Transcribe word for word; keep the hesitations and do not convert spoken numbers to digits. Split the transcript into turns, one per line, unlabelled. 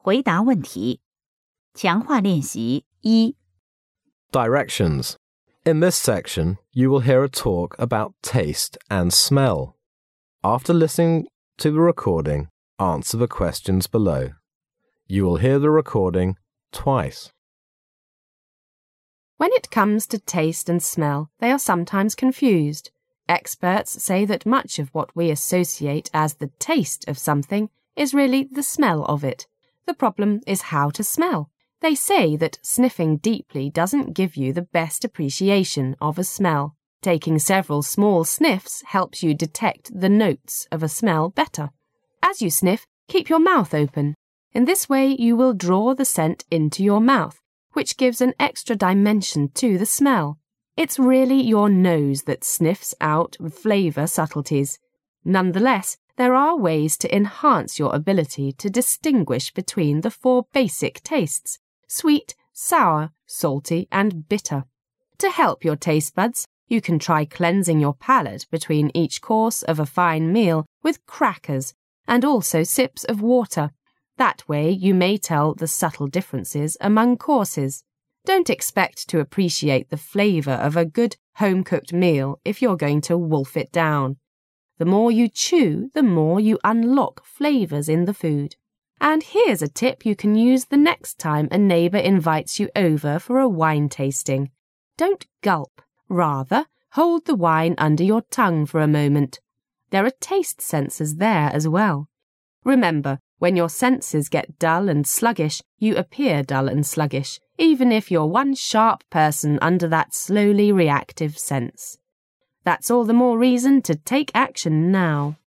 回答问题。强化练习一
Directions. In this section, you will hear a talk about taste and smell. After listening to the recording, answer the questions below. You will hear the recording twice.
When it comes to taste and smell, they are sometimes confused. Experts say that much of what we associate as the taste of something is really the smell of it. The problem is how to smell. They say that sniffing deeply doesn't give you the best appreciation of a smell. Taking several small sniffs helps you detect the notes of a smell better. As you sniff, keep your mouth open. In this way, you will draw the scent into your mouth, which gives an extra dimension to the smell. It's really your nose that sniffs out flavour subtleties. Nonetheless, there are ways to enhance your ability to distinguish between the four basic tastes: sweet, sour, salty, and bitter. To help your taste buds, you can try cleansing your palate between each course of a fine meal with crackers and also sips of water. That way you may tell the subtle differences among courses. Don't expect to appreciate the flavour of a good home-cooked meal if you're going to wolf it down. The more you chew, the more you unlock flavours in the food. And here's a tip you can use the next time a neighbour invites you over for a wine tasting. Don't gulp. Rather, hold the wine under your tongue for a moment. There are taste sensors there as well. Remember, when your senses get dull and sluggish, you appear dull and sluggish, even if you're one sharp person under that slowly reactive sense. That's all the more reason to take action now.